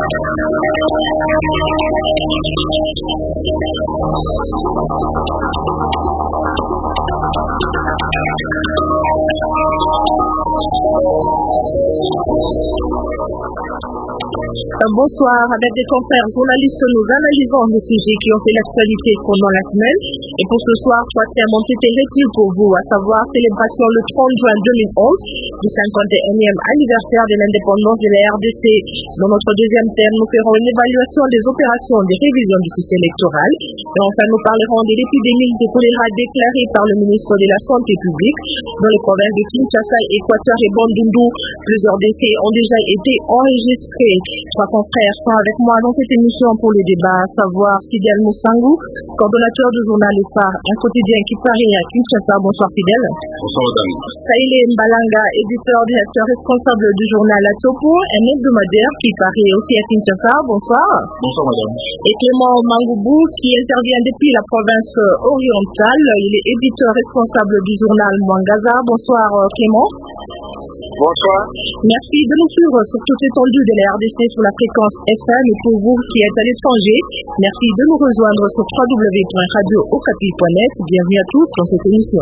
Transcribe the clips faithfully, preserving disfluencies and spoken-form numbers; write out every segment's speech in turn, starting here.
Bonsoir, avec des confrères journalistes, nous analysons les sujets qui ont fait l'actualité pendant la semaine. Et pour ce soir, trois thèmes ont été retenus pour vous, à savoir célébration le trente juin deux mille onze du cinquante et unième anniversaire de l'indépendance de la R D C. Dans notre deuxième thème, nous ferons une évaluation des opérations de révision du fichier électoral. Et enfin, nous parlerons de l'épidémie de choléra déclarée par le ministre de la Santé publique dans les provinces de Kinshasa, Équateur et Bandundu. Plusieurs décès ont déjà été enregistrés. Trois confrères sont avec moi dans cette émission pour le débat, à savoir Fidel Mousangou, coordonnateur du journal Le Phare, un quotidien qui paraît à Kinshasa. Bonsoir Fidel. Bonsoir madame. Saïlé Mbalanga, éditeur, directeur responsable du journal La Topo, un hebdomadaire qui paraît aussi à Kinshasa. Bonsoir. Bonsoir madame. Et Clément Mangoubou qui intervient depuis la province orientale. Il est éditeur responsable du journal Mwangaza. Bonsoir Clément. Bonsoir. Merci de nous suivre sur toute l'étendue de la R D C sur la fréquence F M et pour vous qui êtes à l'étranger, merci de nous rejoindre sur w w w point radio okapi point net. Bienvenue à tous dans cette émission.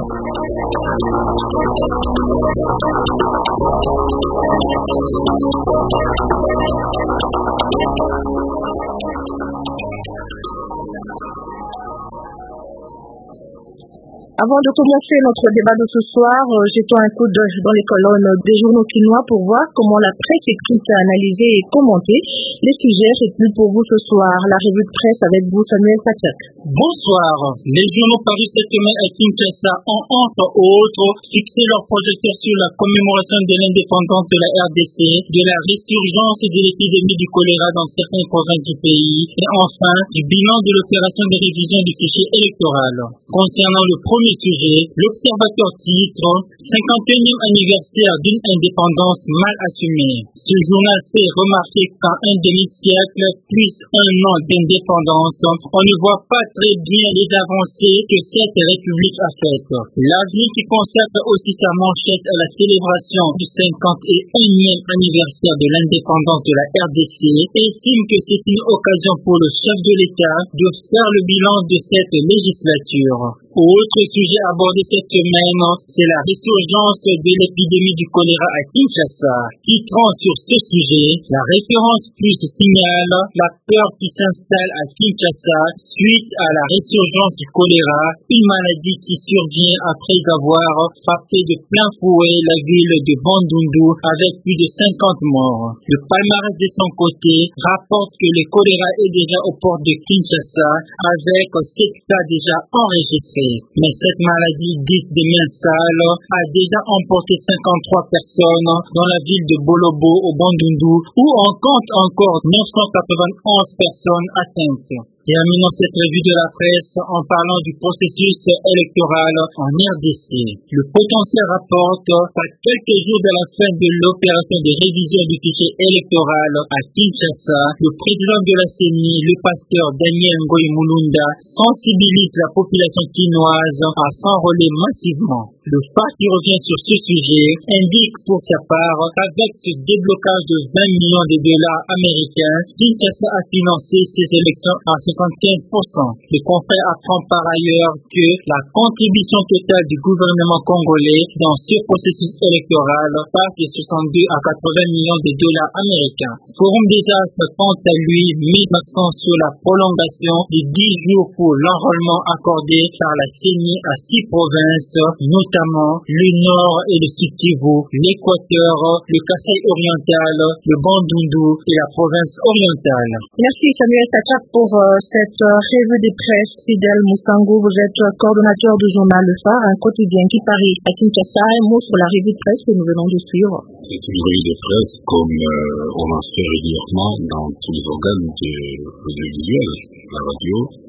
Avant de commencer notre débat de ce soir, euh, jetons un coup d'œil dans les colonnes des journaux chinois pour voir comment la presse écrite a analysé et commenté les sujets retenus pour vous ce soir. La revue de presse avec vous, Samuel Pachak. Bonsoir. Les journaux parus cette semaine à Kinshasa ont entre autres fixé leur projecteur sur la commémoration de l'indépendance de la R D C, de la résurgence de l'épidémie du choléra dans certaines provinces du pays et enfin du bilan de l'opération de révision du fichier électoral. Concernant le premier sujet, l'observateur titre cinquante et unième anniversaire d'une indépendance mal assumée. Ce journal fait remarquer qu'en un demi-siècle, plus un an d'indépendance, on ne voit pas très bien les avancées que cette république a faites. L'avenir qui consacre aussi sa manchette à la célébration du cinquante et unième anniversaire de l'indépendance de la R D C estime que c'est une occasion pour le chef de l'État de faire le bilan de cette législature. Autre sujet abordé cette semaine, c'est la résurgence de l'épidémie du choléra à Kinshasa. Titrant sur ce sujet, la référence plus signale la peur qui s'installe à Kinshasa suite à la résurgence du choléra, une maladie qui survient après avoir frappé de plein fouet la ville de Bandundu avec plus de cinquante morts. Le palmarès de son côté rapporte que le choléra est déjà aux portes de Kinshasa avec sept cas déjà enregistrés. Mais cette maladie dite des mains sales a déjà emporté cinquante-trois personnes dans la ville de Bolobo au Bandundu où on compte encore neuf cent quatre-vingt-onze personnes atteintes. Terminons cette revue de la presse en parlant du processus électoral en R D C. Le potentiel rapporte qu'à quelques jours de la fin de l'opération de révision du fichier électoral à Kinshasa, le président de la C E N I, le pasteur Daniel Ngoyi Mulunda, sensibilise la population chinoise à s'enrôler massivement. Le F A qui revient sur ce sujet indique pour sa part qu'avec ce déblocage de vingt millions de dollars américains, Kinshasa a financé ses élections à soixante-quinze pour cent. Le confrère apprend par ailleurs que la contribution totale du gouvernement congolais dans ce processus électoral passe de soixante-deux à quatre-vingts millions de dollars américains. Forum des As, quant à lui, mise l'accent sur la prolongation de dix jours pour l'enrôlement accordé par la C E N I à six provinces, notamment le Nord et le Sud Kivu, l'Équateur, le Kasaï oriental, le Bandundu et la province orientale. Merci Samuel Tachak pour euh, cette euh, revue de presse. Fidel Mousangou, vous êtes euh, coordonnateur du journal Le Phare, un quotidien qui parie à Kinshasa. Un mot sur la revue de presse que nous venons de suivre. C'est une revue de presse comme euh, on en fait régulièrement dans tous les organes de l'audiovisuel, la radio,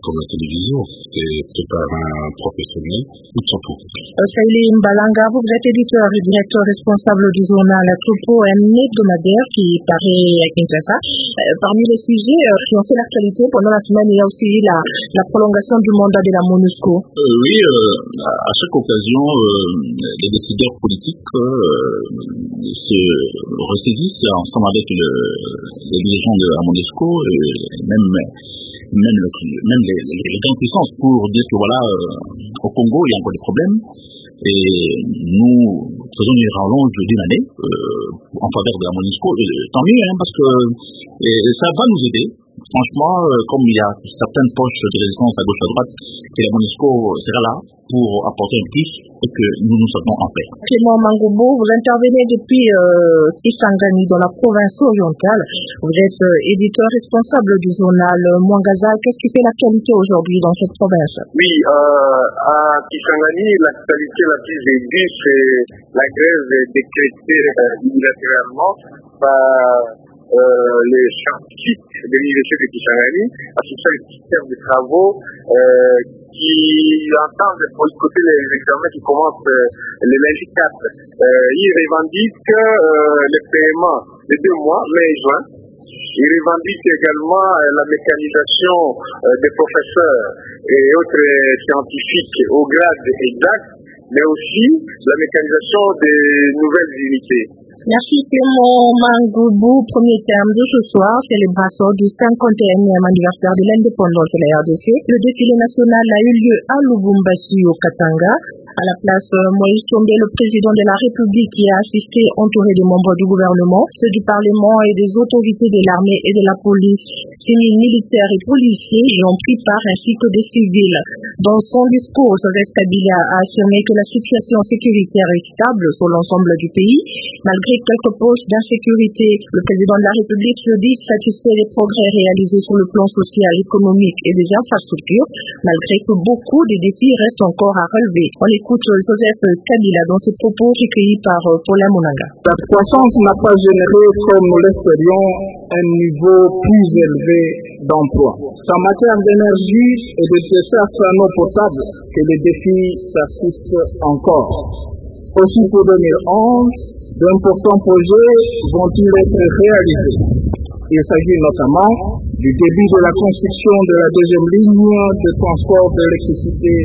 comme la télévision, c'est fait par un professionnel ou de son tour. Saïli Mbalanga, vous êtes éditeur et directeur responsable du journal Topo, un hebdomadaire qui paraît à Kinshasa. Euh, parmi les sujets euh, qui ont fait l'actualité pendant la semaine, il y a aussi la, la prolongation du mandat de la MONUSCO. Euh, oui, euh, à chaque occasion, euh, les décideurs politiques euh, se ressaisissent ensemble avec le, les dirigeants de la MONUSCO, et même, même, le, même les, les, les grandes puissances, pour dire que voilà, euh, au Congo, il y a encore des problèmes. Et nous faisons une rallonge d'une année euh, en faveur de la MONUSCO. Et, tant mieux, hein, parce que et, ça va nous aider. Franchement, euh, comme il y a certaines poches de résistance à gauche à droite, et la MONUSCO sera là pour apporter un plus et que nous nous sortons en paix. Clément Mangoubo, vous intervenez depuis euh, Kisangani dans la province orientale. Vous êtes euh, éditeur responsable du journal Mwangaza. Qu'est-ce qui fait l'actualité aujourd'hui dans cette province? Oui, euh, à Kisangani, l'actualité la plus aiguë, c'est la grève décrétée euh, unilatéralement par Euh, les scientifiques de l'université de Kisangani, associés au système de travaux euh, qui entendent boycotter les examens qui commencent euh, le lundi quatre. Euh, ils revendiquent euh, le paiement de deux mois, mai et juin. Ils revendiquent également euh, la mécanisation euh, des professeurs et autres scientifiques au grade exact, mais aussi la mécanisation des nouvelles unités. Merci Clément Mangoubo. Premier terme de ce soir, célébration du cinquante et unième anniversaire de l'indépendance de la R D C. Le défilé national a eu lieu à Lubumbashi au Katanga. À la place, Moïse Tshombe, le président de la République, qui a assisté entouré de membres du gouvernement, ceux du Parlement et des autorités de l'armée et de la police, civils, militaires et policiers y ont pris part ainsi que des civils. Dans son discours, Joseph Kabila a affirmé que la situation sécuritaire est stable sur l'ensemble du pays. Malgré quelques postes d'insécurité, le président de la République se dit satisfait des progrès réalisés sur le plan social, économique et des infrastructures, malgré que beaucoup de défis restent encore à relever. On écoute Joseph Kabila dans ses propos recueillis par Paulin Monanga. La croissance n'a pas généré, comme nous l'espérions, un niveau plus élevé d'emploi. C'est en matière d'énergie et de dessertes en eau potable que les défis persistent encore. Aussi pour deux mille onze, d'importants projets vont-ils être réalisés. Il s'agit notamment du début de la construction de la deuxième ligne de transport d'électricité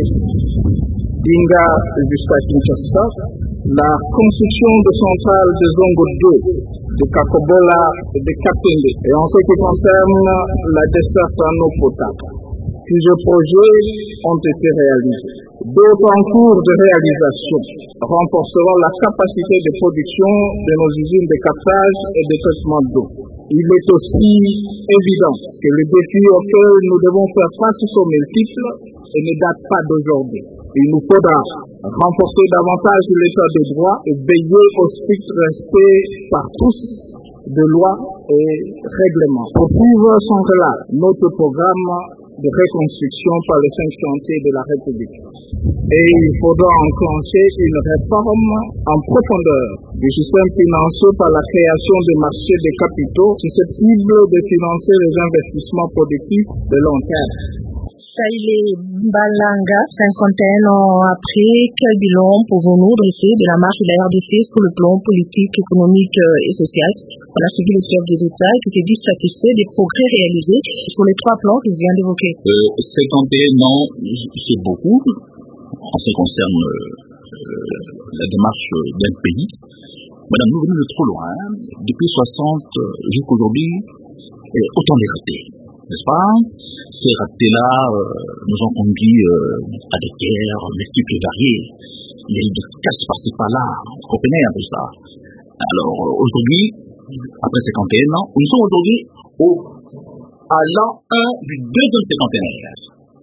d'Inga jusqu'à Kinshasa, la construction de centrales de Zongo deux, de Kakobola et de Kapende. Et en ce qui concerne la desserte en eau potable, plusieurs projets ont été réalisés. D'autres en cours de réalisation renforceront la capacité de production de nos usines de captage et de traitement d'eau. Il est aussi évident que les défis auxquels nous devons faire face sont multiples et ne datent pas d'aujourd'hui. Il nous faudra renforcer davantage l'état de droit et veiller au strict respect par tous de lois et règlements. Poursuivre sans relâche notre programme de reconstruction par les cinq chantiers de la République. Et il faudra enclencher une réforme en profondeur du système financier par la création de marchés de capitaux susceptibles de financer les investissements productifs de long terme. Saïli Mbalanga, cinquante et un ans après, quel bilan pouvons-nous dresser de la marche de la R D C sur le plan politique, économique et social? On a suivi le chef des États qui était dissatisfait des progrès réalisés sur les trois plans que je viens d'évoquer. Euh, cinquante et un ans, c'est beaucoup en ce qui concerne euh, la démarche d'un pays. Madame, nous venons de trop loin. Depuis soixante jusqu'aujourd'hui, autant de ratés. N'est-ce pas? Ces ratés-là euh, nous ont conduit euh, à des guerres multiples et variées. Il y a eu des casses par-ci par-là. Vous comprenez un peu ça? Alors, euh, aujourd'hui, après cinquante et un ans, nous sommes aujourd'hui au, à l'an un du deuxième cinquantenaire.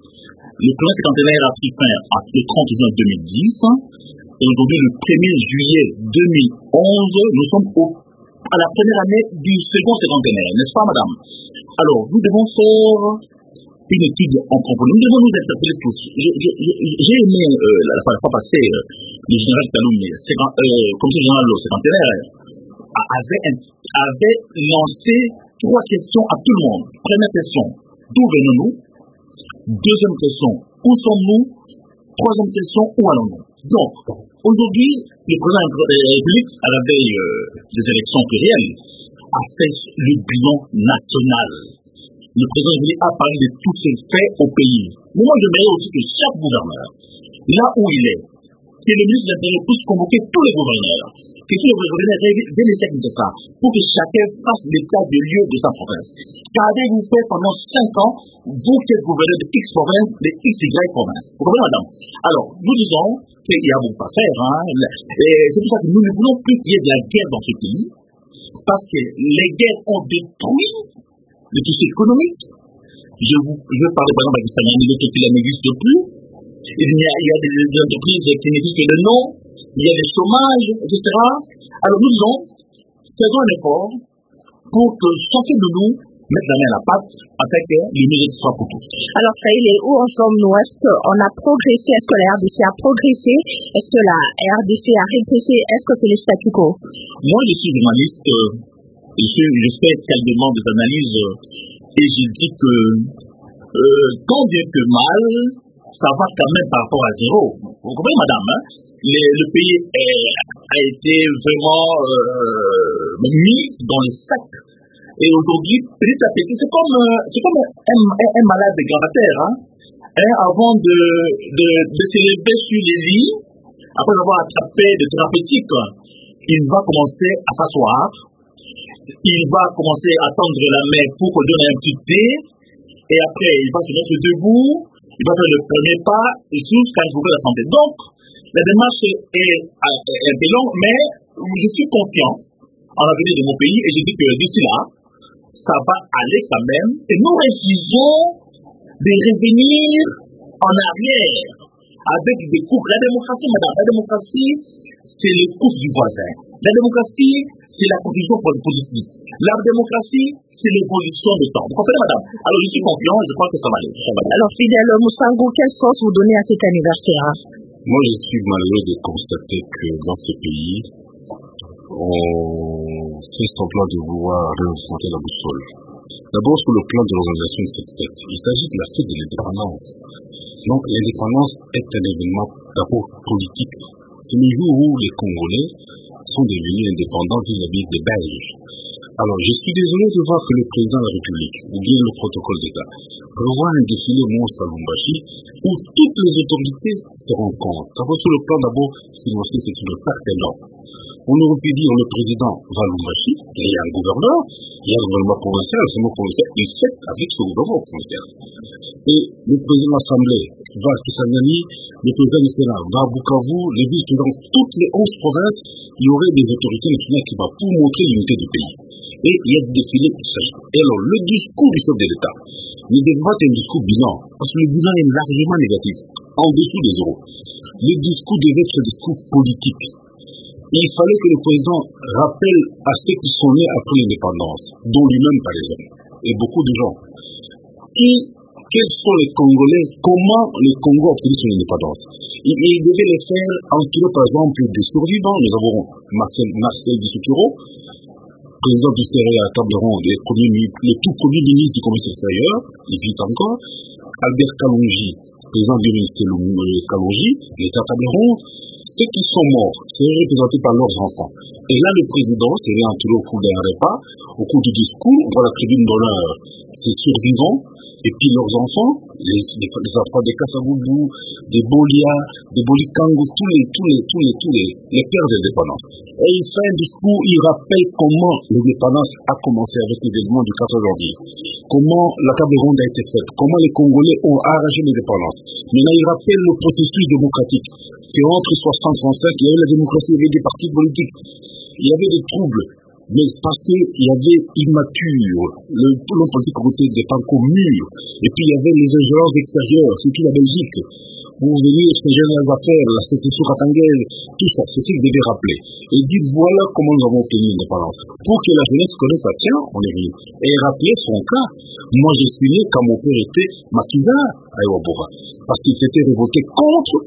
Le premier cinquantenaire a pris fin le trente juin deux mille dix. Et aujourd'hui, le premier juillet deux mille onze, nous sommes au, à la première année du second cinquantenaire. N'est-ce pas, madame? Alors, nous devons faire une étude en profondeur. Nous devons nous interpeller tous. J'ai aimé euh, la, la fois passée, euh, le général Kaloum, euh, comme ce général au cinquantenaire, avait, avait lancé trois questions à tout le monde. Première question, d'où venons-nous? Deuxième question, où sommes-nous? Troisième question, où allons-nous? Donc, aujourd'hui, le président de la République, à la veille euh, des élections plurielles, a fait le bilan national. Le président de la République a parlé de tous ces faits au pays. Mais moi, je voudrais aussi que chaque gouverneur, là où il est, que le ministre de l'Intérieur puisse convoquer tous les gouverneurs, que tous les gouverneurs viennent les de ça, pour que chacun fasse l'état de lieu de sa province. Qu'avez-vous fait pendant cinq ans, vous qui êtes gouverneur de X province, de X Y province? Vous comprenez, madame? Alors, nous disons qu'il y a beaucoup à faire, hein, et c'est pour ça que nous ne voulons plus qu'il y ait de la guerre dans ce pays, parce que les guerres ont détruit le tissu économique. Je, vous, je veux parler par exemple avec Sangani, le qui n'existe plus. Il y, a, il y a des, des entreprises qui n'existent que le nom, il y a des chômages, et cetera. Alors nous disons, faisons un effort pour que chacun de nous mette la main à la pâte afin que le mérite soit pour tous. Alors Saïl, où en sommes-nous? Est-ce qu'on a progressé? Est-ce que la R D C a progressé? Est-ce que la R D C a régressé? Est-ce que c'est le statu quo? Moi je suis journaliste, euh, et je, je fais qu'elle demande des analyses, euh, et je dis que euh, tant bien que mal, ça va quand même par rapport à zéro. Vous comprenez, madame, hein? Les, le pays est, a été vraiment euh, mis dans le sac. Et aujourd'hui, petit à petit, c'est comme, euh, c'est comme un, un, un malade gravataire. Hein? Hein, avant de, de, de se lever sur les lits, après avoir attrapé des thérapeutiques, il va commencer à s'asseoir. Il va commencer à tendre la main pour qu'on donne un petit thé. Et après, il va se mettre debout. Il va faire le premier pas et jusqu'à retrouver la santé. Donc, la démarche est, est, est un peu longue, mais je suis confiant en l'avenir de mon pays et je dis que d'ici là, ça va aller quand même. Et nous refusons de revenir en arrière avec des coups. La démocratie, madame, la démocratie, c'est le coup du voisin. La démocratie, c'est la contribution positive. La démocratie, c'est l'évolution du temps. Vous comprenez, madame? Alors, je suis confiant, je crois que ça va aller. Ça va aller. Alors, Fidèle Moussango, quel sens vous donnez à cet anniversaire? Moi, je suis malheureux de constater que dans ce pays, on fait semblant de vouloir réinventer la boussole. D'abord, sur le plan de l'organisation de cette fête, il s'agit de la fête de l'indépendance. Donc, l'indépendance est un événement d'abord politique. C'est le jour où les Congolais sont devenus indépendants vis-à-vis des Belges. Alors, je suis désolé de voir que le président de la République, ou bien le protocole d'État, revoit un défilé au Mont Lubumbashi où toutes les autorités se rencontrent. D'abord, sur le plan d'abord financier, c'est une perte énorme. On aurait pu dire le président va à Lubumbashi, il y a un gouverneur, il y a un gouvernement provincial, c'est mon provincial, il fait avec ce gouvernement provincial. Et le président de l'Assemblée va à Kisangani, le président du Sénat va à Bukavu, les vice-présidents, toutes les onze provinces, il y aurait des autorités nationales qui vont pour montrer l'unité du pays. Et il y a des défilés pour ça. Et alors, le discours du chef de l'État, il devrait être un discours bilan, parce que le bilan est largement négatif, en dessous des euros. Le discours devait être un discours politique. Et il fallait que le président rappelle à ceux qui sont nés après l'indépendance, dont lui-même par exemple, et beaucoup de gens, qui, quels sont les Congolais, comment le Congo a obtenu son indépendance. Il, il devait les faire entourer par exemple des survivants. Nous avons Marcel, Marcel Dissokiro, président du C R A à table ronde, et le tout premier ministre du commerce extérieur, il vit encore, Albert Kalonji, président du ministère Kalonji, il est à table ronde. Ceux qui sont morts seraient représentés par leurs enfants. Et là, le président serait entouré au cours d'un repas, au cours du discours, on voit la tribune d'honneur, ses survivants, et puis leurs enfants, les, les, les enfants des Kassaboubou, des Bolia, des Bolikango, tous les, tous les, tous les, tous les, les pères des indépendances. Et il fait un discours, il rappelle comment l'indépendance a commencé avec les événements du quatorze janvier. Comment la table ronde a été faite, comment les Congolais ont arraché l'indépendance. Maintenant, il rappelle le processus démocratique. Que entre soixante et soixante-cinq, il y avait la démocratie, il y avait des partis politiques. Il y avait des troubles. Mais parce qu'il y avait immature, le l'homme politique côté des parcours mûrs. Et puis il y avait les ingérences extérieures, surtout la Belgique. Pour venir ces dernières affaires, la sécession katangaise, tout ça, c'est ce qu'il devait rappeler. Et dire voilà comment nous avons obtenu l'indépendance. Pour que la jeunesse connaisse ça, tiens, on est venu. Et rappeler son cas. Moi, je suis né quand mon père était maquisard à Ewabora. Parce qu'il s'était révolté contre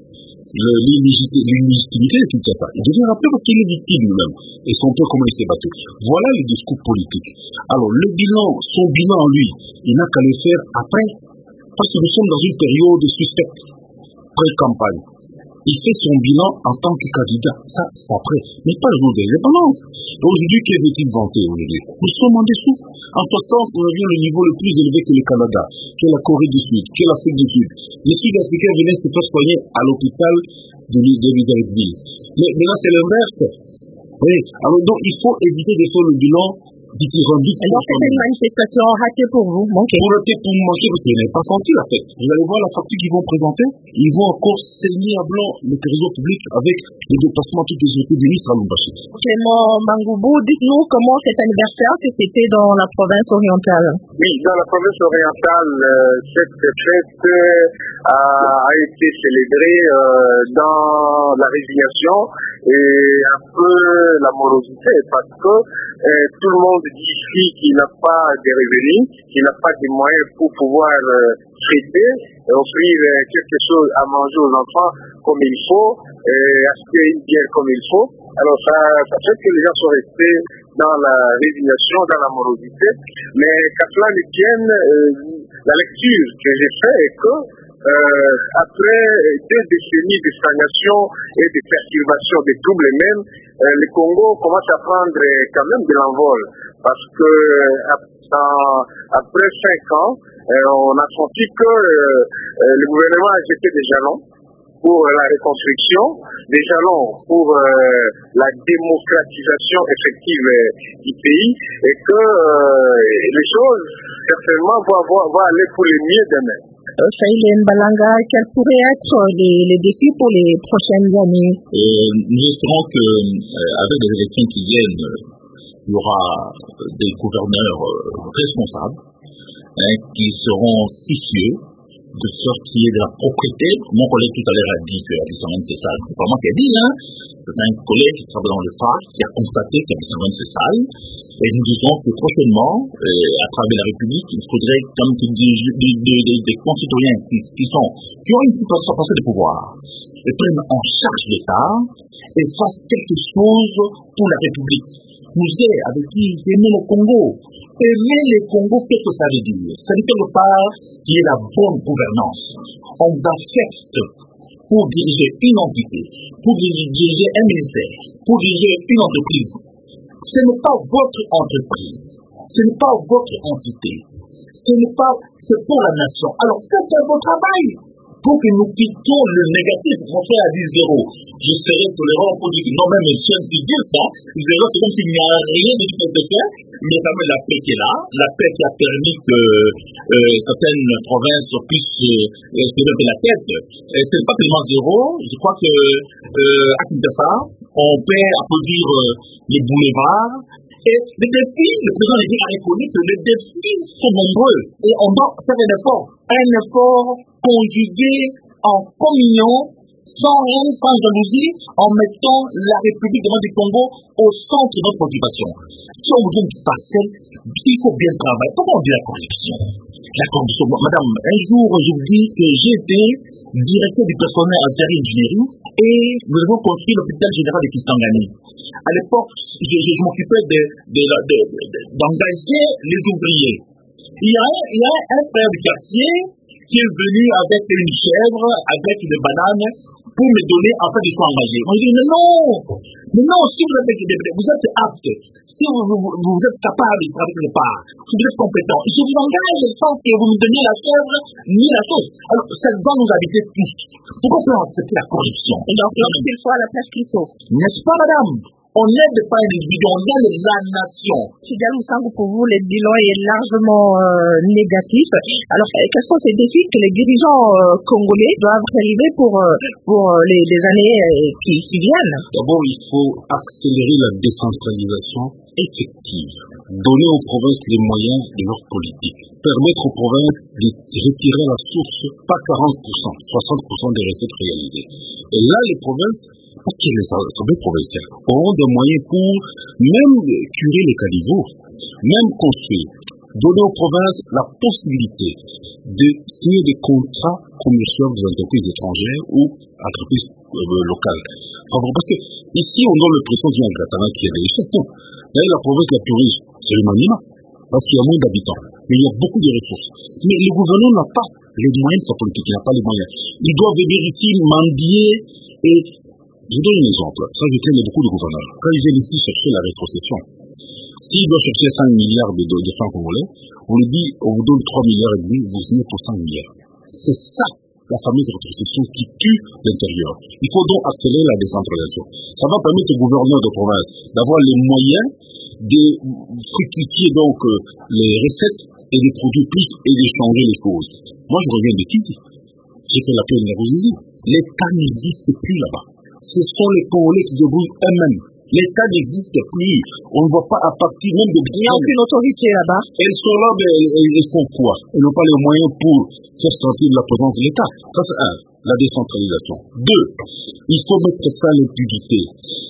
l'illégitimité de Kinshasa. Il devait rappeler parce qu'il est victime lui-même. Et son père, comment il s'est battu. Voilà le discours politique. Alors, le bilan, son bilan en lui, il n'a qu'à le faire après. parce que nous sommes dans une période suspecte, pré-campagne. Il fait son bilan en tant que candidat. Ça, c'est après. Mais pas le jour de l'indépendance. Aujourd'hui, que veut-il vanter aujourd'hui? Nous sommes en dessous. En soixante, on a vu le niveau le plus élevé que le Canada, que la Corée du Sud, que l'Afrique du Sud. Les Sud-Africains venaient se faire soigner à l'hôpital de Miséricorde. Mais maintenant, c'est l'inverse. Oui. Alors, donc, il faut éviter de faire le bilan dithyrambique. Alors, c'était une manifestation ratée pour vous, manquée. Pour rater, pour me manquer, parce qu'ils n'avaient pas senti la fête. Vous allez voir la facture qu'ils vont présenter. Ils vont encore saigner à blanc le trésor public avec le dépassement de toutes les autorités du ministre à Lubumbashi. Clément Mangoubou, dites-nous comment cet anniversaire s'est fêté dans la province orientale. Oui, dans la province orientale, euh, cette fête euh, a, a été célébrée euh, dans la résignation et un peu la morosité, parce que euh, tout le monde dit ici qu'il n'a pas de revenus, qu'il n'a pas de moyens pour pouvoir euh, traiter, et offrir euh, quelque chose à manger aux enfants comme il faut, et acheter une bière comme il faut. Alors ça, ça fait que les gens sont restés dans la résignation, dans la morosité. Mais qu'à cela ne tienne, euh, la lecture que j'ai faite est que euh, après deux décennies de stagnation et de perturbation, de troubles même, euh, le Congo commence à prendre quand même de l'envol. Parce que euh, après cinq ans, euh, on a senti que euh, le gouvernement a jeté des jalons pour la reconstruction, des jalons pour euh, la démocratisation effective euh, du pays, et que euh, les choses certainement vont, vont, vont aller pour le mieux demain. Saïlen Balanga, quels pourraient être les, les défis pour les prochaines années? euh, Nous espérons que euh, avec les élections qui viennent, euh, il y aura des gouverneurs euh, responsables hein, qui seront sicieux, de sorte qu'il y ait de la propriété. Mon collègue tout à l'heure a dit que Abissamane c'est sale. C'est pas moi qui ai dit, hein. C'est un collègue qui travaille dans le F A R qui a constaté qu'Abissamane c'est sale. Et nous disons que prochainement, euh, à travers la République, il faudrait comme des, des, des, des, des concitoyens qui, qui sont, qui ont une petite passée de pouvoir, et prennent en charge l'État et fassent quelque chose pour la République. Nous avec qui aimer le Congo. Aimer le Congo, qu'est-ce que ça veut dire? Ça veut dire quelque part qu'il y ait la bonne gouvernance. On affecte pour diriger une entité, pour diriger un ministère, pour diriger une entreprise. Ce n'est pas votre entreprise, ce n'est pas votre entité, ce n'est pas, c'est pour la nation. Alors faites votre travail pour que nous quittions le négatif. Mon frère a dit zéro. Je serai tolérant pour dire que non, même si on dit ça, zéro, c'est comme s'il n'y a rien de tout à faire. Mais quand même la paix qui est là, la paix qui a permis que euh, certaines provinces puissent euh, se lever la tête. Et c'est pas tellement zéro. Je crois que euh, à Kinshasa, on peut applaudir euh, les boulevards. Et les défis, le président l'a dit, a reconnu que les défis sont nombreux. Et on doit faire un effort. Un effort conjugué en communion, sans haine, sans jalousie, en mettant la République du Congo au centre de notre préoccupation. Si on vous donne une parcelle, il faut bien travailler. Comment on dit la corruption? La corruption. Madame, un jour, je vous dis que j'ai été directeur du personnel à Zari Engineering et nous avons construit l'hôpital général de Kisangani. À l'époque, je, je, je m'occupais de, de, de, de, d'engager les ouvriers. Il y a, il y a un frère du quartier qui est venu avec une chèvre, avec des bananes, pour me donner en fait de soins engagés. On dit, mais non, mais non, si vous êtes, vous êtes apte, si vous, vous, vous êtes capable de travailler quelque part, si vous êtes compétent, je vous engage sans que vous me donniez la chèvre ni la chose. Alors, ça doit nous habiter tous. Pourquoi faire accepter la corruption? Donc, lorsqu'il faut à la place qu'il faut. N'est-ce pas, madame? On n'aide pas un individu, on aide la nation. Fidèle Moussango, pour vous, le bilan est largement euh, négatif. Alors, quels sont ces défis que les dirigeants euh, congolais doivent relever pour, euh, pour les, les années euh, qui, qui viennent? D'abord, il faut accélérer la décentralisation effective. Donner aux provinces les moyens de leur politique. Permettre aux provinces de retirer à la source, pas quarante pour cent, soixante pour cent des recettes réalisées. Et là, les provinces, parce que les assemblées provinciales auront des moyens pour même curer les caniveaux, même construire, donner aux provinces la possibilité de signer des contrats commerciaux des entreprises étrangères ou entreprises euh, locales. Parce que ici, on donne l'impression qu'il y a un Gatana qui est riche. D'ailleurs, la province la plus riche, c'est le Maniema, parce qu'il y a moins d'habitants, mais il y a beaucoup de ressources. Mais le gouvernement n'a pas les moyens de sa politique, il n'a pas les moyens. Ils doivent venir ici mendier et... Je donne un exemple. Ça, je tiens beaucoup de gouverneurs. Quand ils viennent ici chercher la rétrocession, s'ils doivent chercher cinq milliards de, de, de francs congolais, on lui dit, on vous donne trois milliards et demi, vous signez pour cinq milliards. C'est ça, la fameuse rétrocession qui tue l'intérieur. Il faut donc accélérer la décentralisation. Ça va permettre aux gouverneurs de province d'avoir les moyens de fructifier donc euh, les recettes et de produire plus et d'échanger les choses. Moi, je reviens de Tizi. J'ai fait la paix de la Rosisie. L'État n'existe plus là-bas. Ce sont les Congolais qui se débrouillent eux-mêmes. L'État n'existe plus. On ne voit pas à partir même de... Il n'y a aucune autorité là-bas. Elles sont là, mais elles, elles font quoi? Elles n'ont pas les moyens pour faire sortir de la présence de l'État. Ça, c'est un, la décentralisation. Deux, il faut mettre ça à l'impunité.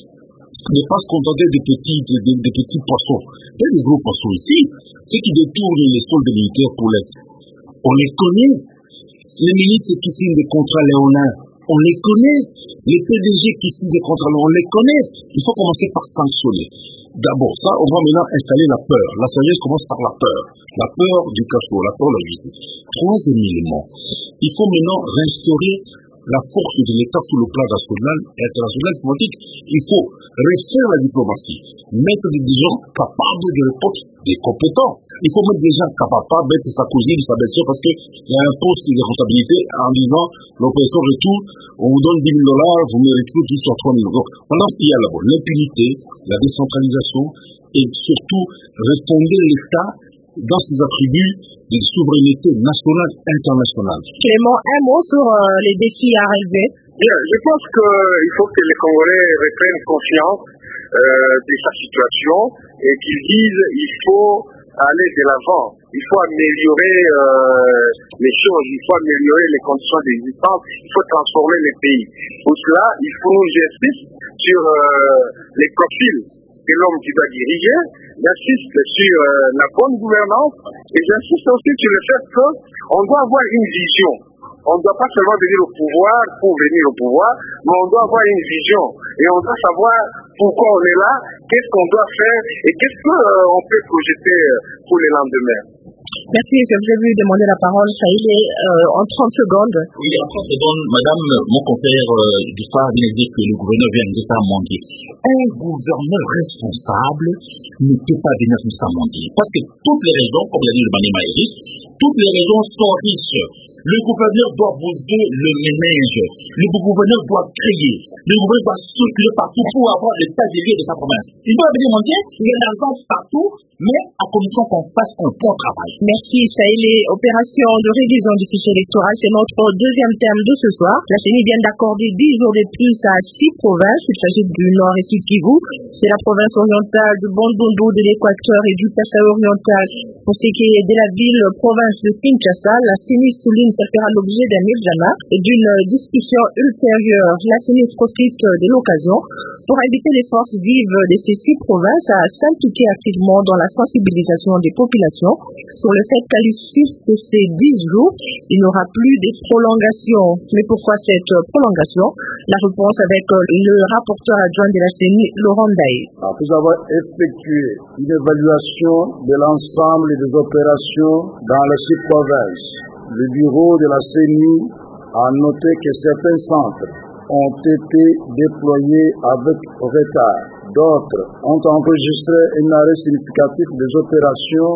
Ne pas se contenter des petits, des, des, des petits poissons. Il y a des gros poissons ici. Ceux qui détournent les soldes militaires pour l'Est. On les connaît. Les ministres qui signent des contrats léonins, on les connaît. Les P D G qui signent des contrats, on les connaît. Il faut commencer par sanctionner. D'abord, ça, on va maintenant installer la peur. La sagesse commence par la peur. La peur du cachot, la peur de la justice. Troisième élément, il faut maintenant restaurer la force de l'État sur le plan national et international politique. Il faut refaire la diplomatie, mettre des gens capables de répondre, des compétents. Il faut mettre des gens capables, mettre sa cousine, sa belle-sœur, parce qu'il y a un poste de rentabilité en disant l'opération retour, on vous donne dix mille dollars, vous méritez tout sur trois mille. Donc, pendant ce qu'il y a là-bas, l'impunité, la décentralisation et surtout répondre l'État dans ses attributs de souveraineté nationale et internationale. Clément, un mot sur euh, les défis à relever. Bien, je pense qu'il faut que les Congolais reprennent conscience euh, de sa situation et qu'ils disent il faut aller de l'avant, il faut améliorer euh, les choses, il faut améliorer les conditions d'existence, il faut transformer les pays. Pour cela, il faut, j'insiste sur euh, les profils de l'homme qui doit diriger, j'insiste sur euh, la bonne gouvernance et j'insiste aussi sur le fait qu'on doit avoir une vision. On ne doit pas seulement venir au pouvoir pour venir au pouvoir, mais on doit avoir une vision et on doit savoir pourquoi on est là, qu'est-ce qu'on doit faire et qu'est-ce qu'on euh, peut projeter pour les lendemains. Merci, je vous ai vu demander la parole, ça il est euh, en trente secondes. Oui, en trente secondes, madame, mon confrère euh, du phare vient de dire que le gouverneur vient de ça mendier. Un gouverneur responsable ne peut pas venir comme ça mendier. Parce que toutes les régions, comme l'a dit le Maniema est riche, toutes les régions sont riches. Le gouverneur doit bouger le ménage. Le gouverneur doit créer. Le gouverneur doit circuler partout pour avoir l'état des lieux de sa province. Il doit venir manger, il y a de l'argent partout, mais à condition qu'on fasse un bon travail. Merci, Saïlé. Opération de révision du fichier électoral, c'est notre deuxième thème de ce soir. La C E N I vient d'accorder dix jours de plus à six provinces. Il s'agit du Nord et Sud Kivu. C'est la province orientale de Bandundu, de l'Équateur et du Kasaï oriental. Pour ce qui est de la ville province de Kinshasa, la C E N I souligne qu'elle fera l'objet d'un examen et d'une discussion ultérieure. La C E N I profite de l'occasion pour inviter les forces vives de ces six provinces à s'impliquer activement dans la sensibilisation des populations sur le fait qu'à l'issue de ces dix jours, il n'y aura plus de prolongation. Mais pourquoi cette prolongation? La réponse avec le rapporteur adjoint de la C E N I, Laurent Daye. Après avoir effectué une évaluation de l'ensemble des opérations dans les six provinces, le bureau de la C E N I a noté que certains centres ont été déployés avec retard. D'autres ont enregistré un arrêt significatif des opérations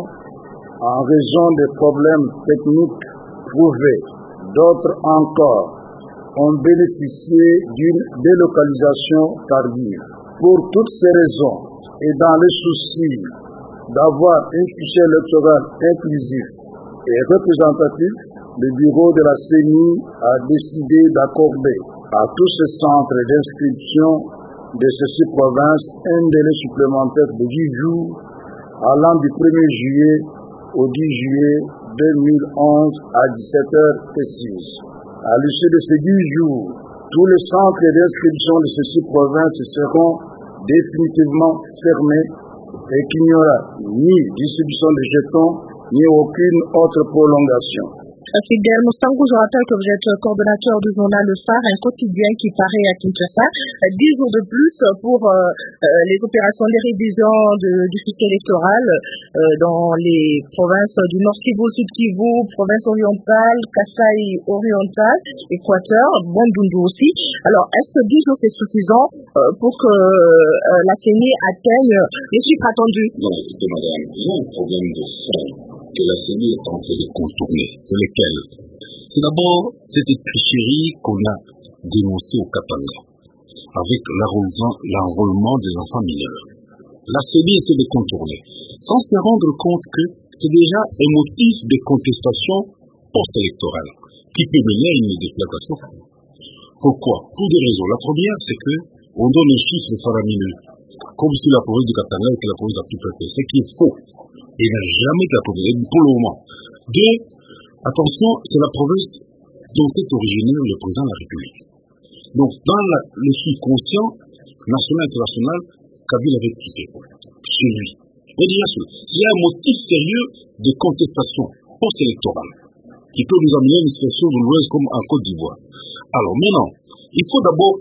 en raison des problèmes techniques trouvés. D'autres encore ont bénéficié d'une délocalisation tardive. Pour toutes ces raisons, et dans le souci d'avoir un fichier électoral inclusif et représentatif, le bureau de la C E N I a décidé d'accorder à tous ces centres d'inscription de ces six provinces un délai supplémentaire de dix jours allant du premier juillet au dix juillet deux mille onze à dix-sept heures précises. À l'issue de ces dix jours, tous les centres d'inscription de ces six provinces seront définitivement fermés et qu'il n'y aura ni distribution de jetons ni aucune autre prolongation. Fidèle Moustangou, je rappelle que vous êtes coordonnateur du journal Le Phare, un quotidien qui paraît à Kinshasa. Dix jours de plus pour euh, les opérations de révision de, du fichier électoral euh, dans les provinces du Nord Kivu, Sud Kivu, province orientale, Kasaï oriental, Équateur, Bandundu aussi. Alors, est-ce que dix jours c'est suffisant euh, pour que euh, la C E N I atteigne les chiffres attendus? Non, écoutez madame, il y a un problème de fond que la C E N I est en train de contourner. C'est lequel? C'est d'abord cette tricherie qu'on a dénoncée au Katanga avec l'enrôlement des enfants mineurs. La C E N I essaie de contourner sans se rendre compte que c'est déjà un motif de contestation post-électorale qui peut mener à une déflagration. Pourquoi? Pour deux raisons. La première, c'est que on donne un chiffre faramineux, comme si la province du Katanga était la province la plus peuplée, ce qui est faux. Il n'a jamais été la province, pour le moment. Deux, attention, c'est la province dont est originaire le président de la République. Donc, dans la, le subconscient national et international, Kabila avait quitté chez lui. Mais déjà, il y a un motif sérieux de contestation post-électorale qui peut nous amener à une situation douloureuse comme en Côte d'Ivoire. Alors maintenant, il faut d'abord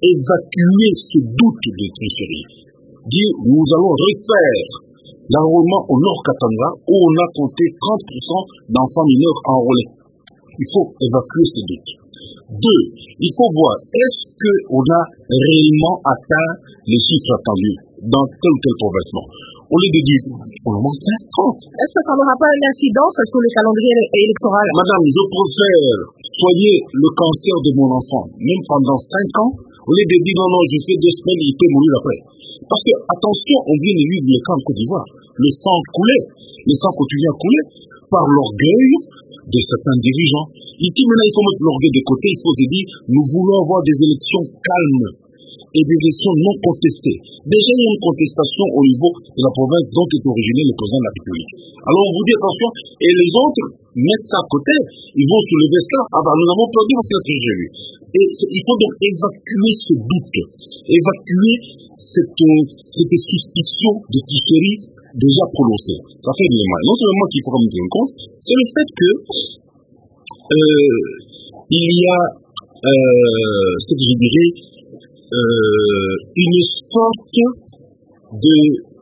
évacuer ce doute de tricherie. Dire, nous allons refaire l'enrôlement au Nord Katanga où on a compté trente pour cent d'enfants mineurs enrôlés. Il faut évacuer ce doute. Deux, il faut voir, est-ce qu'on a réellement atteint les chiffres attendus dans tel ou tel province? Au lieu de dire, on en manque trente. Est-ce que ça n'aura pas une incidence sur le calendrier électoral? Madame, je préfère soigner le cancer de mon enfant, même pendant cinq ans, au lieu de dire non, non, je fais deux semaines, il peut mourir après. Parce que, attention, on vient de vivre le cas en Côte d'Ivoire. Le sang coulait, le sang continue à couler par l'orgueil de certains dirigeants. Ici, maintenant, il faut mettre l'orgueil de côté, il faut se dire, nous voulons avoir des élections calmes et des élections non contestées. Déjà, il y a une contestation au niveau de la province dont est originaire le président de la République. Alors, on vous dit attention, et les autres mettent ça à côté, ils vont soulever ça. Ah ben, nous avons perdu, c'est ce que j'ai vu. Et il faut donc évacuer ce doute, évacuer cette, cette suspicion de tricherie déjà prononcée. Ça fait du mal. Non seulement qu'il faut rendre compte, c'est le fait que euh, il y a euh, ce que je dirais euh, une sorte de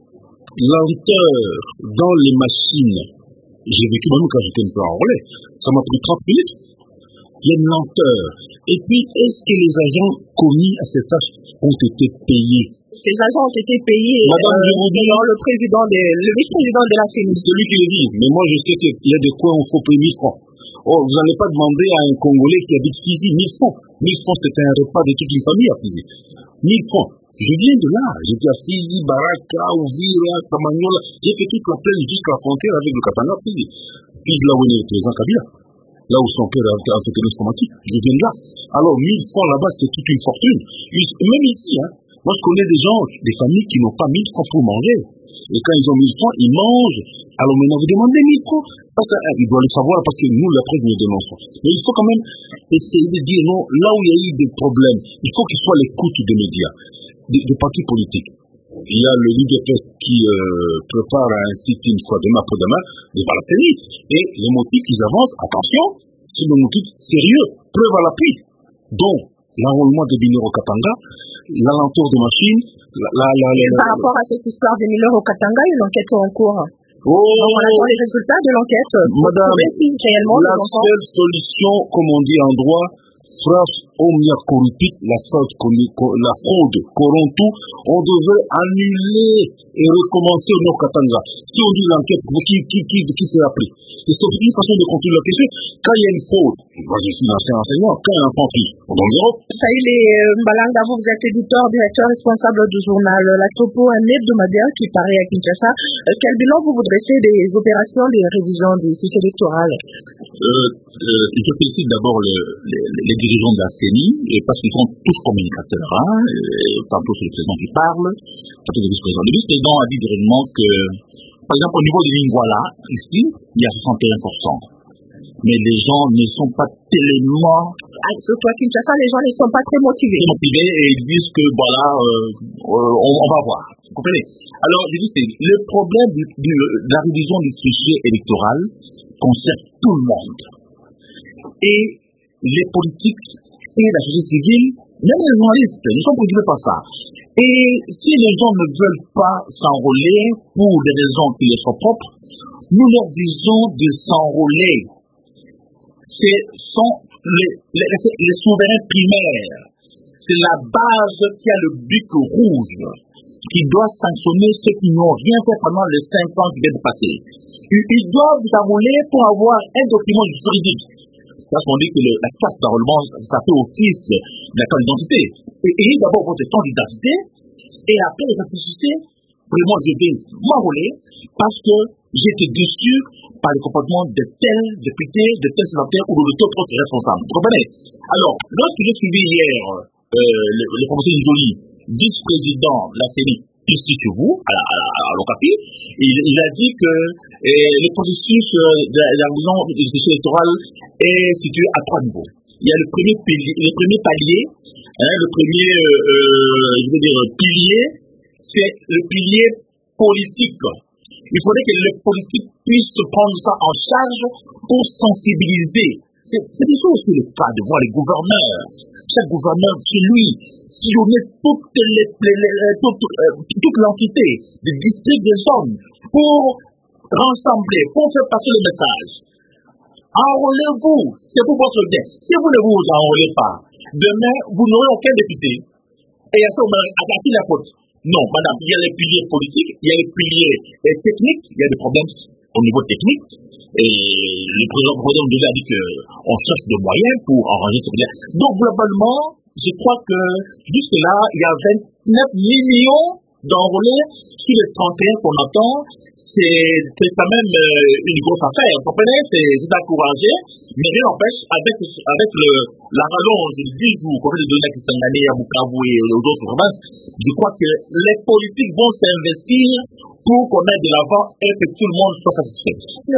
lenteur dans les machines. J'ai vécu même quand j'étais un peu enrôlé. Ça m'a pris trente minutes. Il y a une lenteur. Et puis, est-ce que les agents commis à cette tâche ont été payés? Ces agents ont été payés. Madame, euh, je vous dis, le président, de, le vice-président de la C E N I. Celui qui le dit. Mais moi, je sais qu'il y a des coins où il faut payer mille francs. Oh, vous n'allez pas demander à un Congolais qui habite Fizi mille francs. mille francs, c'était un repas de toute une famille à Fizi. mille francs. Je viens de là. J'étais à Fizi, Baraka, Ouvira, Kamanyola. J'ai fait toute la plaine jusqu'à la frontière avec le Katanga, Fizi. Fizi, là où est le président Kabila. Là où son père a fait un informatique. Je viens de là. Alors, mille francs là-bas, c'est toute une fortune. Même ici, hein. Moi, je connais des gens, des familles qui n'ont pas mille francs pour manger. Et quand ils ont mille francs, ils mangent. Alors maintenant, vous demandez mille francs. Ça, ça, ils doivent le savoir parce que nous, la presse, nous le dénonçons. Mais il faut quand même essayer de dire non, là où il y a eu des problèmes, il faut qu'ils soient à l'écoute des médias, des, des partis politiques. Il y a le leader qui euh, prépare un site une fois demain après-demain devant la C E N I. Et les motifs qu'ils avancent, attention, c'est des motifs sérieux, preuve à l'appui. Donc, l'enrôlement des mineurs au Katanga, la lenteur de machines, la, la, la, la, Par rapport à cette histoire des mineurs au Katanga, une enquête en cours. Oh, donc on attend les résultats de l'enquête. Madame, si réellement la seule solution, comme on dit en droit, phrase omnia corrupit, la fraude, la fraude corrompt tout, on devrait annuler et recommencer au Nord Katanga. Si on dit l'enquête, qui, qui, qui, qui s'est appelé? Et c'est une façon de conclure la question. Quand il y a une fraude, moi je suis ancien enseignant, quand il y a un enfant pris, on donne zéro. Salut les Mbalanga, vous êtes éditeur, directeur responsable du journal La Topo, un hebdomadaire qui paraît à Kinshasa. Quel bilan vous vous dressez des opérations de révision du fichier électoral? euh, euh, Je félicite d'abord le, les, les dirigeants de la C E N I, et parce qu'ils sont tous communicateurs, hein, et tantôt c'est le président qui parle, tantôt le vice-président. Le vice-président a dit directement que, par exemple, au niveau de Lingwala, ici, il y a soixante et un pour cent. Mais les gens ne sont pas tellement... Ah, surtout à Kinshasa, les gens ne sont pas très motivés. motivés et ils disent que, voilà, euh, on, on va voir. Vous comprenez? Alors, je dis, c'est le problème du, du, de la révision du fichier électoral concerne tout le monde. et les politiques et la société civile, même les journalistes, ne sont préoccupés par ça. Et si les gens ne veulent pas s'enrôler pour des raisons qui leur sont propres, nous leur disons de s'enrôler. Ce sont les, les, les souverains primaires. C'est la base qui a le bic rouge, qui doit sanctionner ceux qui n'ont rien fait pendant les cinq ans qui viennent de passer. Ils doivent s'enrôler pour avoir un document juridique. Parce qu'on dit que le, la carte d'enrôlement, ça fait office de la carte d'identité. Et, et d'abord votre temps d'identité, et après les spécificités, vraiment je vais m'enrôler parce que j'ai été déçu par le comportement de tel député, de tel sénateur ou de tout autre responsable. Vous comprenez? Alors, lorsque j'ai suivi hier euh, le, le professeur Njoli, vice-président de la C E N I, ici chez vous, à, à, à l'Ocapi, il, il a dit que euh, le processus euh, de la maison du processus électoral est situé à trois niveaux. Il y a le premier pilier, le premier palier, hein, le premier, euh, euh, je veux dire, pilier, c'est le pilier politique. Il faudrait que les politiques puissent prendre ça en charge pour sensibiliser. C'est, c'est déjà aussi le cas de voir les gouverneurs. Chaque gouverneur, c'est lui, sillonner toute, les, les, les, toute, euh, toute l'entité, des districts, des zones, pour rassembler, pour faire passer le message. Enrôlez-vous, c'est pour votre bien. Si vous ne vous enrôlez pas, demain, vous n'aurez aucun député. Et à ce moment, attaquez la faute. Non, madame, il y a les piliers politiques, il y a les piliers euh, techniques, il y a des problèmes au niveau technique. Et le président de a dit qu'on cherche des moyens pour arranger ce problème. Donc, globalement, je crois que jusque-là, il y a vingt-neuf millions d'enrôlés sur les trente et un qu'on attend. C'est, c'est quand même euh, une grosse affaire. Vous comprenez, c'est, c'est encouragé, mais rien n'empêche, avec, avec le, la rallonge de dix jours qu'on vient de donner à Kisangani, à Bukavu et aux autres provinces, je crois que les politiques vont s'investir pour qu'on aille de l'avant et que tout le monde soit satisfait.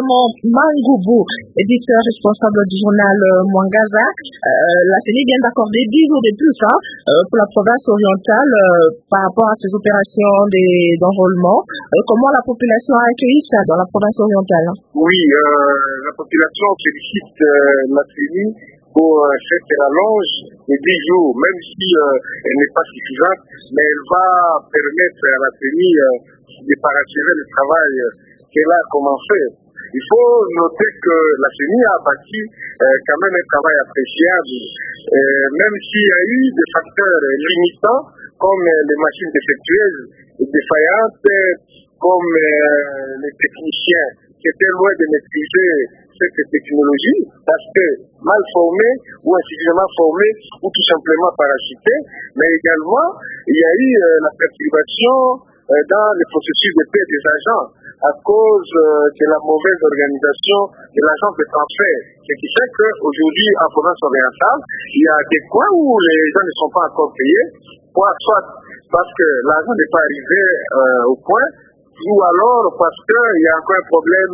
Mangoubou, éditeur responsable du journal euh, Mwangaza, euh, la C E N I vient d'accorder dix jours de plus hein, euh, pour la province orientale euh, par rapport à ces opérations des, d'enrôlement. Euh, comment la population a accueilli ça dans la province orientale? Oui, euh, la population félicite euh, la C E N I pour euh, cette rallonge de dix jours, même si euh, elle n'est pas suffisante, mais elle va permettre à la C E N I euh, de parachever le travail euh, qu'elle a commencé. Il faut noter que la C E N I a bâti euh, quand même un travail appréciable, euh, même s'il y a eu des facteurs limitants comme euh, les machines défectueuses et défaillantes, comme euh, les techniciens qui étaient loin de maîtriser cette technologie parce que mal formés ou insuffisamment formés ou tout simplement parachutés, mais également il y a eu euh, la perturbation euh, dans le processus de paie des agents à cause euh, de la mauvaise organisation de l'agence de transfert. Ce qui fait qu'aujourd'hui, en province orientale, il y a des coins où les gens ne sont pas encore payés, soit parce que l'argent n'est pas arrivé euh, au point, ou alors parce qu'il y a encore un problème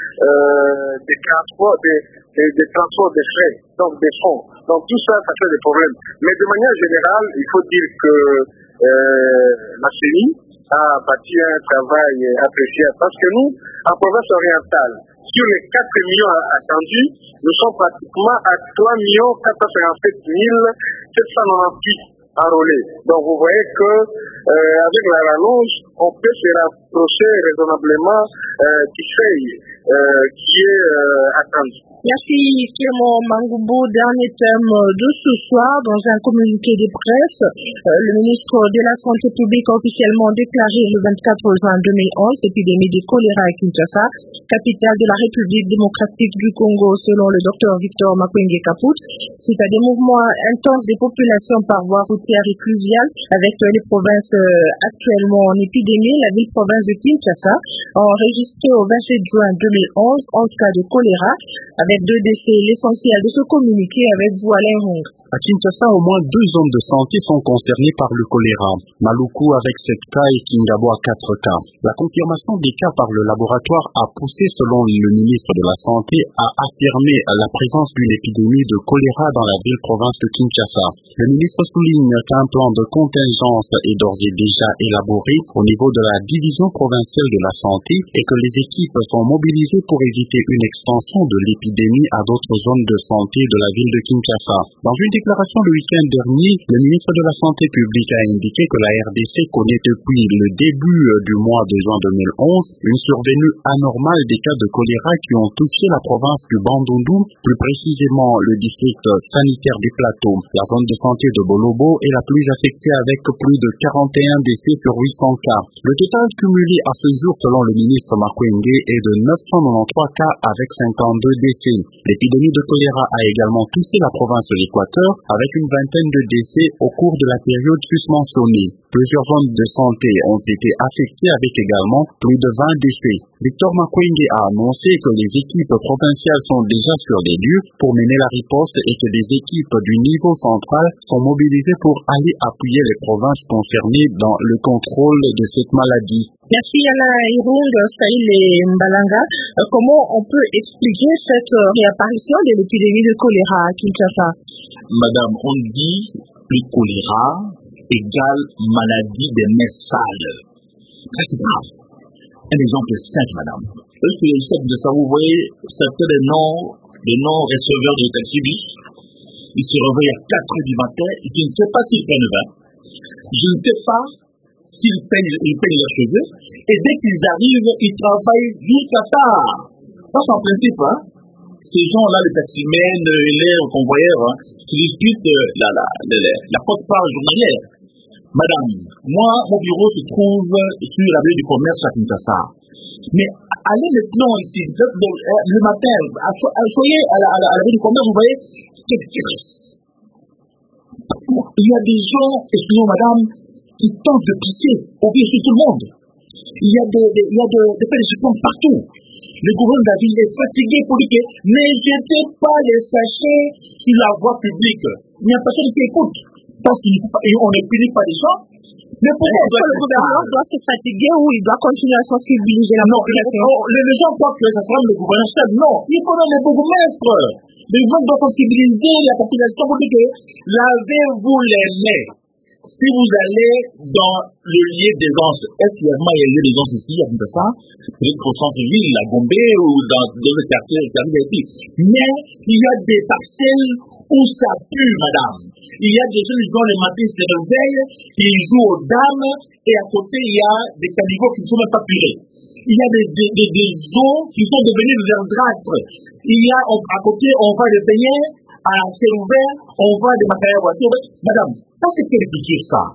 euh, de transport, de, de, de transport des frais, donc des fonds. Donc tout ça, ça fait des problèmes. Mais de manière générale, il faut dire que euh, la C E N I a bâti un travail appréciable parce que nous, en province orientale, sur les quatre millions attendus, nous sommes pratiquement à trois millions quatre cent cinquante-sept mille sept cent quatre-vingt-huit enrôlés. Donc vous voyez que euh, avec la rallonge, on peut se rapprocher raisonnablement euh, du seuil euh, qui est euh, attendu. Merci Clément Mangoubou. Dernier thème de ce soir, dans un communiqué de presse, euh, le ministre de la Santé publique a officiellement déclaré le vingt-quatre juin deux mille onze l'épidémie de choléra à Kinshasa, capitale de la République démocratique du Congo, selon le docteur Victor Makwenge Kaput. Suite à des mouvements intenses des populations par voie routière et fluviale avec les provinces euh, actuellement en épidémie, la ville-province de Kinshasa a enregistré au vingt-sept juin deux mille onze onze cas de choléra, avec deux décès. L'essentiel de ce communiqué avec vous, Alain Hong. À Kinshasa, au moins deux zones de santé sont concernées par le choléra. Maluku avec sept cas et Kingabo à quatre cas. La confirmation des cas par le laboratoire a poussé, selon le ministre de la Santé, à affirmer la présence d'une épidémie de choléra dans la ville-province de Kinshasa. Le ministre souligne qu'un plan de contingence est d'ores et déjà élaboré au niveau de la division provinciale de la santé santé et que les équipes sont mobilisées pour éviter une extension de l'épidémie à d'autres zones de santé de la ville de Kinshasa. Dans une déclaration le week-end dernier, le ministre de la Santé publique a indiqué que la R D C connaît depuis le début du mois de juin deux mille onze une survenue anormale des cas de choléra qui ont touché la province du Bandundu, plus précisément le district sanitaire des Plateaux. La zone de santé de Bolobo est la plus affectée avec plus de quarante et un décès sur huit cents cas. Le total cumulé à ce jour selon le ministre Makwenge est de neuf cent quatre-vingt-treize cas avec cinquante-deux décès. L'épidémie de choléra a également touché la province de l'Équateur avec une vingtaine de décès au cours de la période susmentionnée. Plusieurs zones de santé ont été affectées avec également plus de vingt décès. Victor Makwenge a annoncé que les équipes provinciales sont déjà sur les lieux pour mener la riposte et que les équipes du niveau central sont mobilisées pour aller appuyer les provinces concernées dans le contrôle de cette maladie. Merci Alain Irung, Saïl et Mbalanga. Euh, comment on peut expliquer cette euh, réapparition de l'épidémie de choléra à Kinshasa? Madame, on dit le choléra égale maladie des mains sales. C'est grave. Un exemple simple, madame. Est-ce que le de ça, vous voyez, certains des noms, des noms receveurs de taxi-bus, ils se réveillent à quatre heures du matin, je ne sais pas s'ils prennent le vin, je ne sais pas s'ils peignent, ils peignent leurs cheveux, et dès qu'ils arrivent, ils travaillent jusqu'à tard. Ça, c'est en principe, hein. Ces gens-là, les taximens, les convoyeurs, hein, se disputent la, la, la, la, la quote-part journalière. Madame, moi, mon bureau se trouve sur la rue du commerce à Kinshasa. Mais allez maintenant ici, le matin, soyez à la, à la, à la rue du commerce, vous voyez, c'est triste. Il y a des gens, excusez-moi madame, qui tentent de pisser au pied sur tout le monde. Il y a des, des, il y a des, des faits de substances partout. Le gouverneur de la ville est fatigué pour dire que ne jetez pas les sachets sur la voie publique. Il n'y a personne qui écoute. Parce qu'on ne punit pas les gens. Mais pourquoi est-ce que le gouvernement doit se fatiguer ou il doit continuer à sensibiliser la population? Les, les gens croient que ça sera le gouverneur seul. Non, il faut les bourgmestres. Les gens doivent sensibiliser la population pour dire que lavez-vous les mains. Si vous allez dans le lieu d'aisance, est-ce qu'il y a vraiment un lieu d'aisance ici, à ça? Peut-être au centre-ville, à Gombe ou dans d'autres quartiers, ici. Mais il y a des parcelles où ça pue, madame. Il y a des gens, ils ont les matins, ils se réveillent, ils jouent aux dames, et à côté, il y a des caniveaux qui ne sont même pas purés. Il y a des, des, des, des eaux qui sont devenues verdâtres. Il y a, à côté, on va les baigner, à ciel ouvert, on voit des matériels voici. Madame, ça c'est quelle figure ça?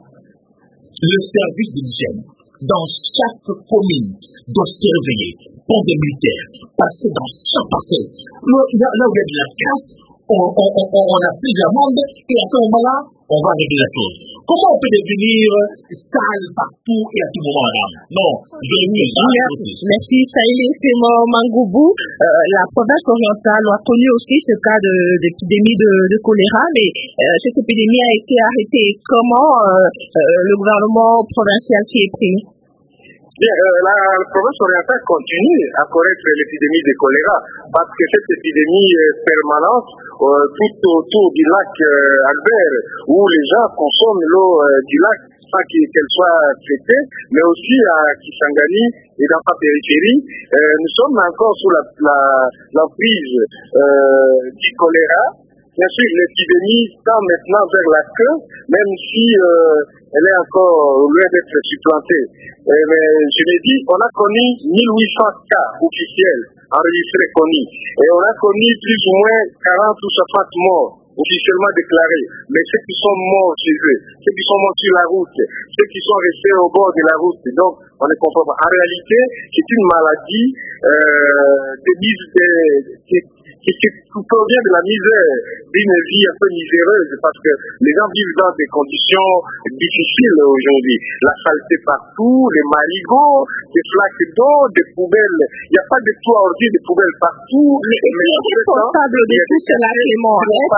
Le service de l'hygiène, dans chaque commune, doit surveiller, prendre des militaires, passer dans chaque parcelle. Là, là où il y a de la casse, on, on, on, on afflige la monde, et à ce moment-là, on va régler la chose. Comment on peut devenir sale partout et à tout moment, madame? Non, je vais vous dire. Merci, Saïli Femo Mangoubou. Euh, la province orientale a connu aussi ce cas d'épidémie de, de, de choléra, mais euh, cette épidémie a été arrêtée. Comment euh, euh, le gouvernement provincial s'y est pris? Bien, euh, la, la province orientale continue à correcter l'épidémie de choléra parce que cette épidémie est permanente euh, tout autour du lac euh, Albert où les gens consomment l'eau euh, du lac sans qu'elle soit traitée, mais aussi à Kisangani et dans sa périphérie. Euh, nous sommes encore sous la, la, l'emprise euh, du choléra. Bien sûr, l'épidémie tend maintenant vers la queue, même si euh, elle est encore loin d'être supplantée. Euh, mais je l'ai dit, on a connu mille huit cents cas officiels enregistrés connus. Et on a connu plus ou moins quarante ou soixante morts officiellement déclarés. Mais ceux qui sont morts chez eux, ceux qui sont morts sur la route, ceux qui sont restés au bord de la route. Donc, on est conforme. En réalité, c'est une maladie euh, de mise de, qui, qui provient de la misère, d'une vie un peu miséreuse, parce que les gens vivent dans des conditions difficiles aujourd'hui. La saleté partout, les marigots, des flaques d'eau, des poubelles. Il n'y a pas de toit ordinaire, des poubelles partout. Mais qui est responsable de tout cela, Clément?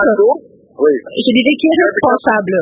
Oui. Je disais qui est responsable?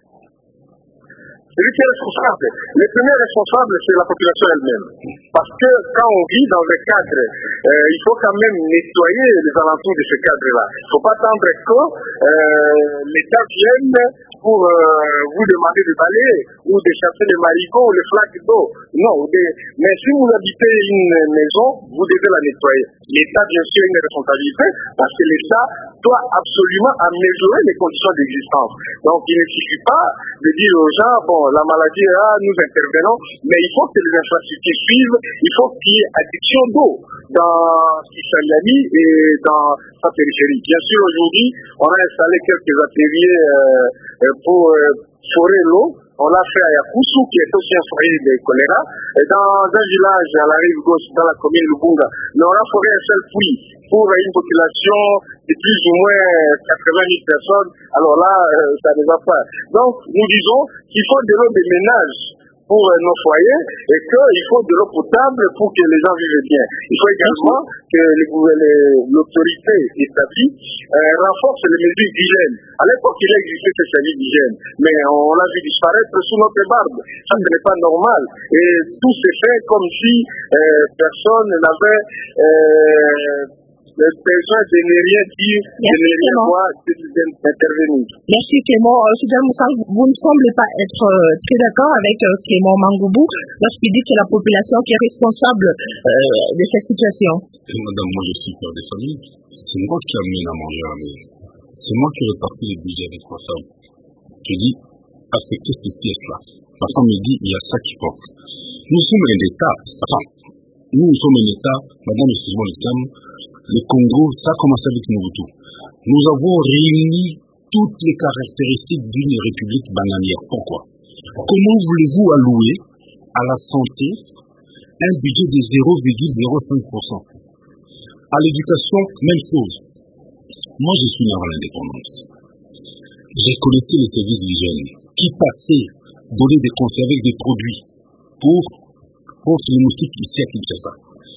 Celui qui est responsable. Le premier responsable, c'est la population elle-même. Parce que quand on vit dans un cadre, euh, il faut quand même nettoyer les alentours de ce cadre-là. Il ne faut pas attendre que euh, l'État vienne pour euh, vous demander de balayer ou de chasser les marigots ou les flaques d'eau. Non, des... mais si vous habitez une maison, vous devez la nettoyer. L'État, bien sûr, a une responsabilité parce que l'État doit absolument améliorer les conditions d'existence. Donc, il ne suffit pas de dire aux gens, bon, la maladie est là, nous intervenons, mais il faut que les infrastructures suivent, il faut qu'il y ait addiction d'eau dans Kisangani et dans sa périphérie. Bien sûr, aujourd'hui, on a installé quelques ateliers euh, pour euh, forer l'eau. On l'a fait à Yakusu, qui est aussi un foyer de choléra, et dans un village à la rive gauche, dans la commune de Lubunga. Mais on a foré un seul puits pour une population de plus ou moins quatre-vingt mille personnes. Alors là, euh, ça ne va pas. Donc, nous disons qu'il faut de l'eau de ménage pour euh, nos foyers et qu'il faut de l'eau potable pour que les gens vivent bien. Il faut également que l'autorité établie euh, renforce les mesures d'hygiène. À l'époque, il a existé ce service d'hygiène, mais on l'a vu disparaître sous notre barbe. Ça, ce n'est pas normal. Et tout s'est fait comme si euh, personne n'avait euh, le besoin de ne rien dire, de ne rien voir, d'intervenir. Merci Clément. Euh, Fidel Moussang, vous ne semblez pas être euh, très d'accord avec euh, Clément Mangoubou lorsqu'il dit que c'est la population qui est responsable euh, de cette situation. Et madame, moi je suis père de famille. C'est moi qui amène à manger à la maison. C'est moi qui répartis les budgets avec ma femme. Je dis, affectez ceci et cela. Ma femme me dit, il y a ça qui porte. Nous sommes un État. Enfin, nous, nous sommes un État. Madame, excusez-moi le terme. Le Congo, ça a commencé avec Mobutu. Nous avons réuni toutes les caractéristiques d'une république bananière. Pourquoi? Comment voulez-vous allouer à la santé un budget de zéro virgule zéro cinq pour cent? À l'éducation, même chose. Moi, je suis né avant l'indépendance. J'ai connaissé les services d'hygiène qui passaient donner des conseils avec des produits pour, pour les moustiques ici à Kinshasa.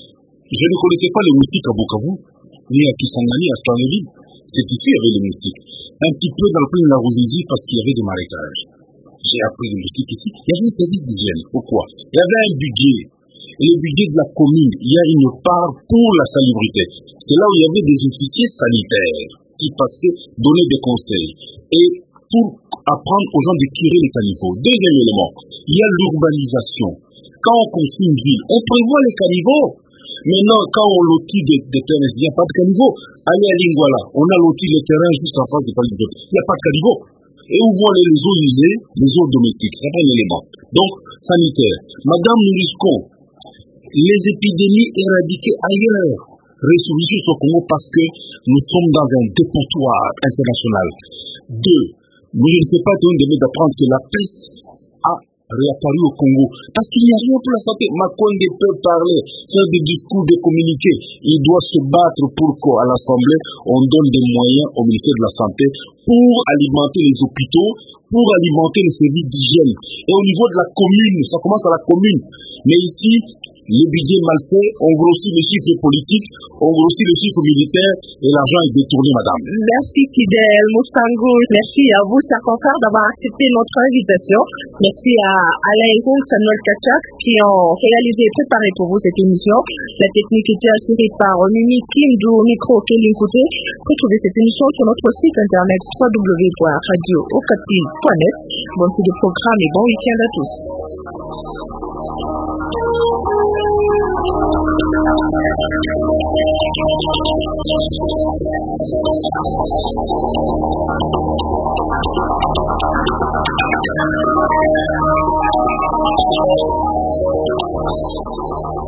Je ne connaissais pas les moustiques à Bukavu, ni à Kisangani, à Stanleyville. C'est ici qu'il y avait les moustiques. Un petit peu dans le plaine de la Ruzizi parce qu'il y avait des marécages. J'ai appris les moustiques ici. Il y avait un service d'hygiène. Pourquoi? Il y avait un budget. Et le budget de la commune, il y a une part pour la salubrité. C'est là où il y avait des officiers sanitaires qui passaient donner des conseils. Et pour apprendre aux gens de tirer les caniveaux. Deuxième élément, il y a l'urbanisation. Quand on construit une ville, on prévoit les caniveaux. Maintenant, quand on lotit des, des terrains, il n'y a pas de caniveau. Allez à Lingwala, on a loti les terrains juste en face de Palais. Il n'y a pas de caniveau. Et où vont aller les eaux usées, les eaux domestiques? C'est pas un élément. Donc, sanitaire. Madame, nous risquons les épidémies éradiquées ailleurs. Résolution au Congo parce que nous sommes dans un dépotoir international. Deux, mais je ne sais pas si on devait d'apprendre que la peste a réapparu au Congo. Parce qu'il n'y a rien pour la santé. Makonde peut parler, faire des discours, de communiquer. Il doit se battre pour qu'à l'Assemblée, on donne des moyens au ministère de la Santé pour alimenter les hôpitaux, pour alimenter les services d'hygiène. Et au niveau de la commune, ça commence à la commune. Mais ici, le budget mal fait, on grossit les chiffres politiques, on grossit les chiffres militaires et l'argent est détourné, madame. Merci Fidel Moussango, merci à vous, chers confrères, d'avoir accepté notre invitation. Merci à Alain Roux, Samuel Kachak, qui ont réalisé et préparé pour vous cette émission. La technique était assurée par Mimi Kim du micro Kéline Kouté. Retrouvez cette émission sur notre site internet w w w point radio okapi point net. Bon coup de programme et bon week-end à tous. Thank you.